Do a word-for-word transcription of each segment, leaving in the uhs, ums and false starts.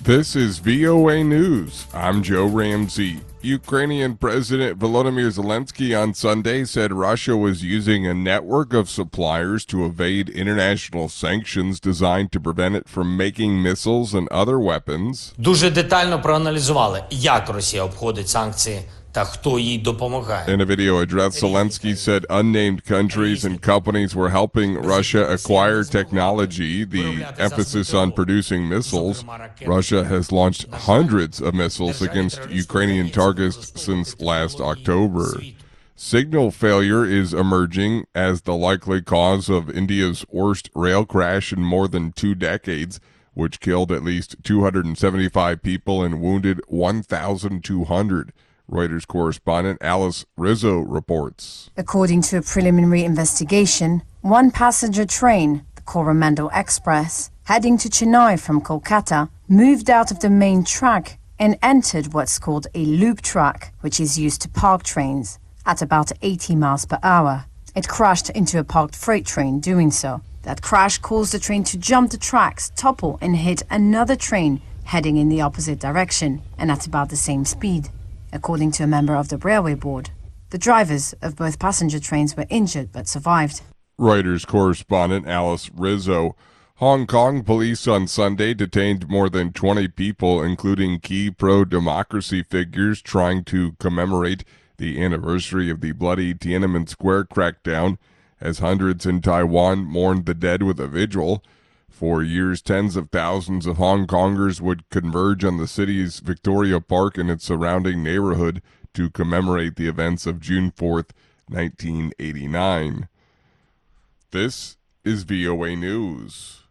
This is V O A News. I'm Joe Ramsey. Ukrainian President Volodymyr Zelensky on Sunday said Russia was using a network of suppliers to evade international sanctions designed to prevent it from making missiles and other weapons. Дуже детально проаналізували, як Росія обходить санкції та хто їй допомагає. In a video address, Zelensky said unnamed countries and companies were helping Russia acquire technology, the emphasis on producing missiles. Russia has launched hundreds of missiles against Ukrainian targets since last October. Signal failure is emerging as the likely cause of India's worst rail crash in more than two decades, which killed at least two hundred seventy-five people and wounded one thousand two hundred. Reuters correspondent Alice Rizzo reports. According to a preliminary investigation, one passenger train, the Coromandel Express, heading to Chennai from Kolkata, moved out of the main track and entered what's called a loop track, which is used to park trains, at about eighty miles per hour. It crashed into a parked freight train doing so. That crash caused the train to jump the tracks, topple and hit another train heading in the opposite direction and at about the same speed. According to a member of the railway board, the drivers of both passenger trains were injured but survived. Reuters correspondent Alice Rizzo. Hong Kong police on Sunday detained more than twenty people, including key pro-democracy figures, trying to commemorate the anniversary of the bloody Tiananmen Square crackdown, as hundreds in Taiwan mourned the dead with a vigil. For years, tens of thousands of Hong Kongers would converge on the city's Victoria Park and its surrounding neighborhood to commemorate the events of June fourth, nineteen eighty-nine. This is V O A News.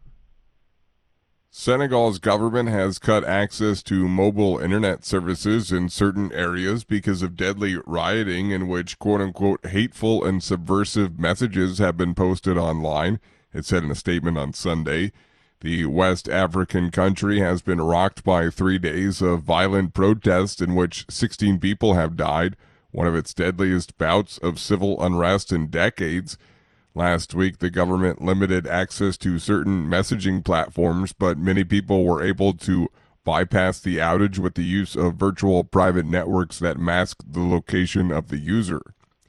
Senegal's government has cut access to mobile internet services in certain areas because of deadly rioting in which quote-unquote hateful and subversive messages have been posted online. It said in a statement on Sunday. The West African country has been rocked by three days of violent protests in which sixteen people have died, one of its deadliest bouts of civil unrest in decades. Last week, the government limited access to certain messaging platforms, but many people were able to bypass the outage with the use of virtual private networks that mask the location of the user.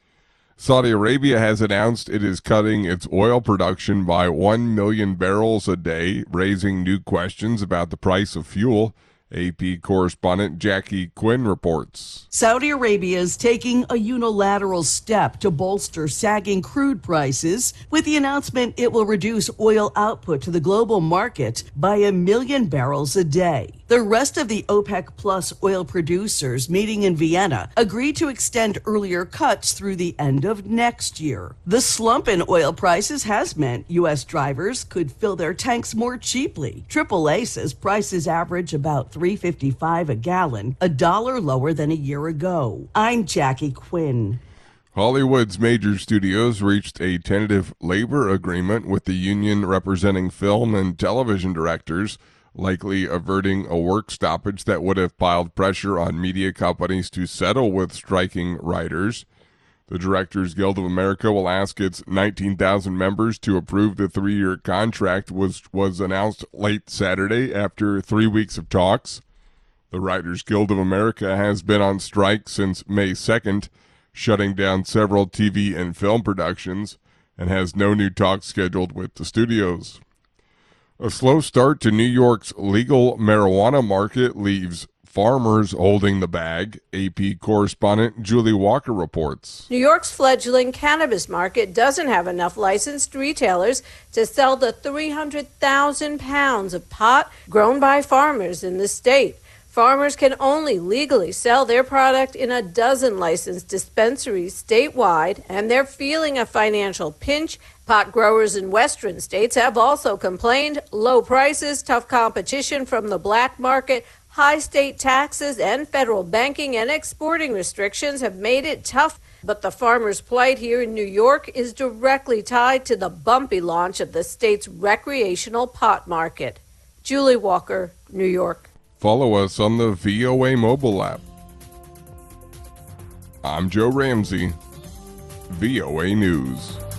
Saudi Arabia has announced it is cutting its oil production by one million barrels a day, raising new questions about the price of fuel. A P correspondent Jackie Quinn reports. Saudi Arabia is taking a unilateral step to bolster sagging crude prices with the announcement it will reduce oil output to the global market by a million barrels a day. The rest of the OPEC Plus oil producers meeting in Vienna agreed to extend earlier cuts through the end of next year. The slump in oil prices has meant U S drivers could fill their tanks more cheaply. triple A says prices average about three fifty-five a gallon, a dollar lower than a year ago. I'm Jackie Quinn. Hollywood's major studios reached a tentative labor agreement with the union representing film and television directors, likely averting a work stoppage that would have piled pressure on media companies to settle with striking writers. The Directors Guild of America will ask its nineteen thousand members to approve the three-year contract, which was announced late Saturday after three weeks of talks. The Writers Guild of America has been on strike since May second, shutting down several T V and film productions, and has no new talks scheduled with the studios. A slow start to New York's legal marijuana market leaves farmers holding the bag. A P correspondent Julie Walker reports. New York's fledgling cannabis market doesn't have enough licensed retailers to sell the three hundred thousand pounds of pot grown by farmers in the state. Farmers can only legally sell their product in a dozen licensed dispensaries statewide, and they're feeling a financial pinch. Pot growers in western states have also complained. Low prices, tough competition from the black market, high state taxes, and federal banking and exporting restrictions have made it tough. But the farmers' plight here in New York is directly tied to the bumpy launch of the state's recreational pot market. Julie Walker, New York. Follow us on the V O A mobile app. I'm Joe Ramsey, V O A News.